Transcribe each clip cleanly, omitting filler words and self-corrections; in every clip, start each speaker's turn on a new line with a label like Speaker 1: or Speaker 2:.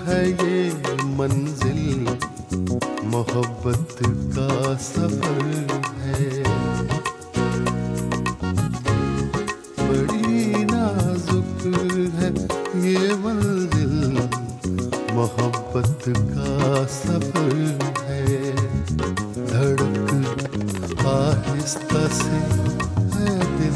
Speaker 1: है ये मंजिल, मोहब्बत का सफर है। बड़ी नाजुक है ये मंजिल, मोहब्बत का सफर है। धड़क आहिस्ता से है दिल,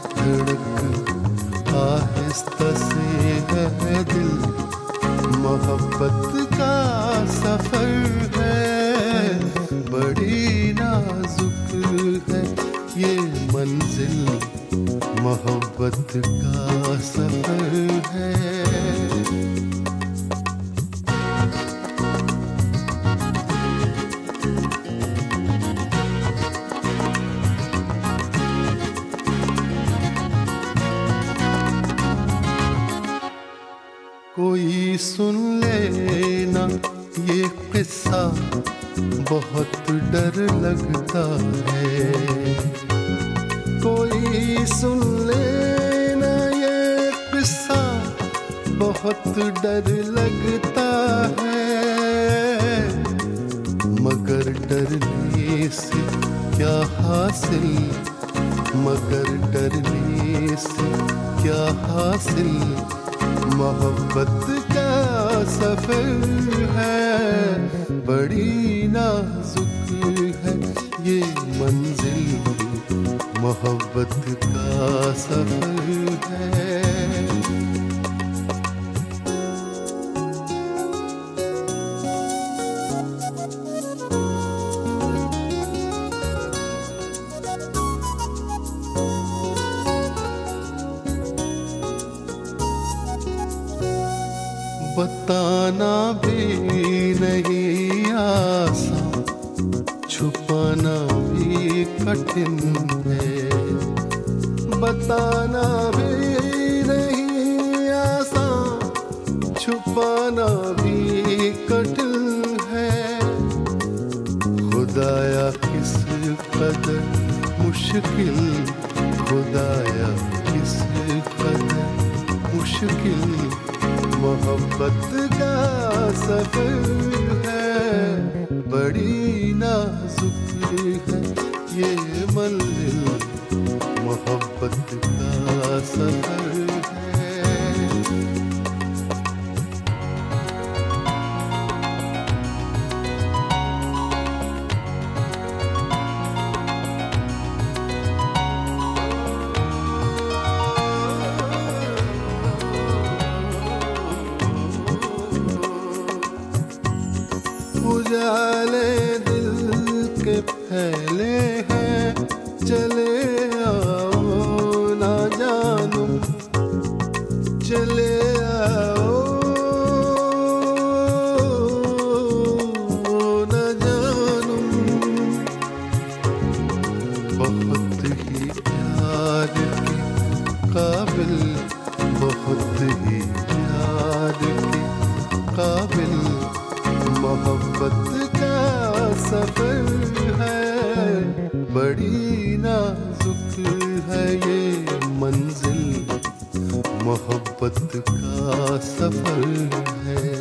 Speaker 1: धड़क आहिस्ता से है दिल, मोहब्बत का सफर है। बड़ी नाजुक है ये मंजिल, मोहब्बत का सफर है। कोई सुन लेना ये किस्सा, बहुत डर लगता है। कोई सुन लेना ये किस्सा, बहुत डर लगता है। मगर डरने से क्या हासिल, मगर डरने से क्या हासिल, मोहब्बत का सफर है। बड़ी नाजुक है ये मंजिल, मोहब्बत का सफर है। बताना भी नहीं आसान, छुपाना भी कठिन है। बताना भी नहीं आसान, छुपाना भी कठिन है। खुदाया किस कदर मुश्किल, खुदाया किस कदर मुश्किल, मोहब्बत का सफर है। बड़ी नाजुक है ये मंजिल, मोहब्बत का सफर है। उजाले दिल के फैले हैं, चले आओ ना जानू, चले आओ ना जानू। बहुत ही प्यार के काबिल, बहुत ही प्यार के काबिल, मोहब्बत का सफर है। बड़ी नाजुक है ये मंजिल, मोहब्बत का सफर है।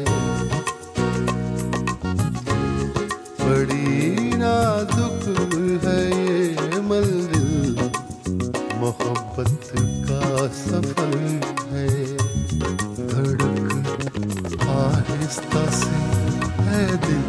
Speaker 1: बड़ी नाजुक है ये मंजिल, मोहब्बत का सफर है। धड़क आहिस्ता से है दिल,